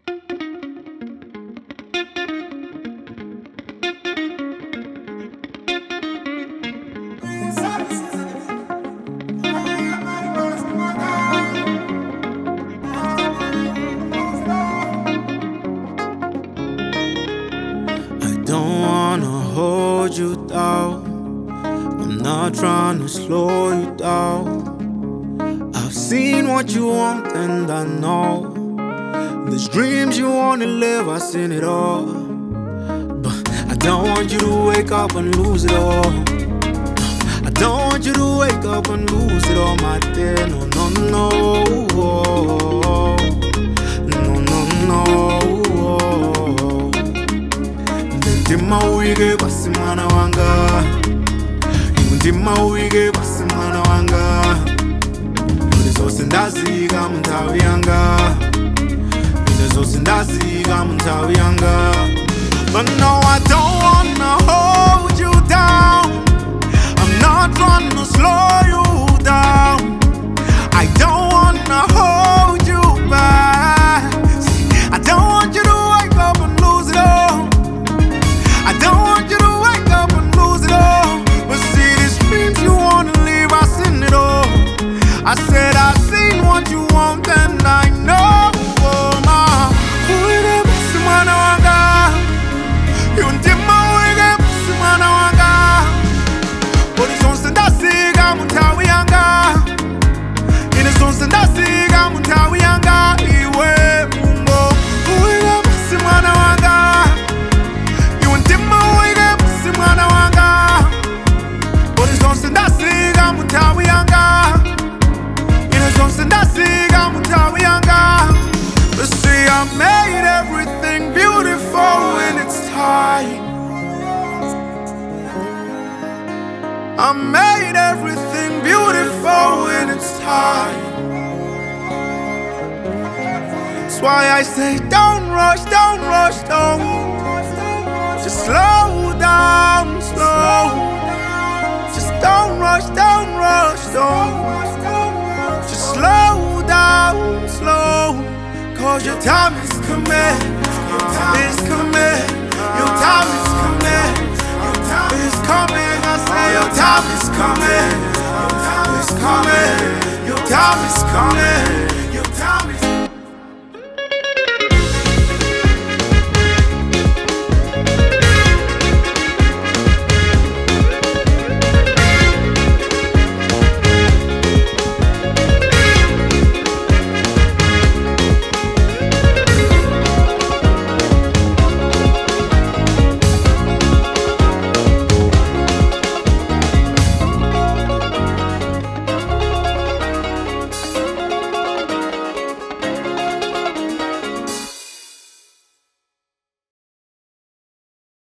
Don't wanna hold you down. I'm not trying to slow you down. I've seen what you want and I know there's dreams you wanna live, I've seen it all. But I don't want you to wake up and lose it all. I don't want you to wake up and lose it all, my dear. No, no, no. No, no, no. Ndima uige basi mwana wanga. Ndima uige basi mwana wanga. Uri zose ndaziga muntawi yanga. Uri zose ndaziga muntawi yanga. But no, I don't wanna hold you down. I'm not trying to slow you down. I don't wanna hold you back. See, I don't want you to wake up and lose it all. I don't want you to wake up and lose it all. But see, these dreams you wanna live, I've seen it all. I said I've seen what you want and I know. Oh my, uige basi mwana wanga. Yundima uige basi mwana wanga. Uri zonse ndasiga muntawi yanga. Ine zonse ndasiga muntawi yanga. Iwe mungo uige basi mwana wanga. Yundima uige basi mwana wanga. Uri zonse ndasiga muntawi yanga. Ine zonse ndasiga muntawi yanga. But see, I made everything beautiful when it's time. I made everything beautiful when it's time. That's why I say don't rush, don't rush, don't. Just slow down, slow. Just don't rush, don't rush, don't. Just slow down, slow. Cause your time is coming. Your time is coming. Your time is coming. Your time is coming. I say your time is coming. Your time is coming. Your time is coming.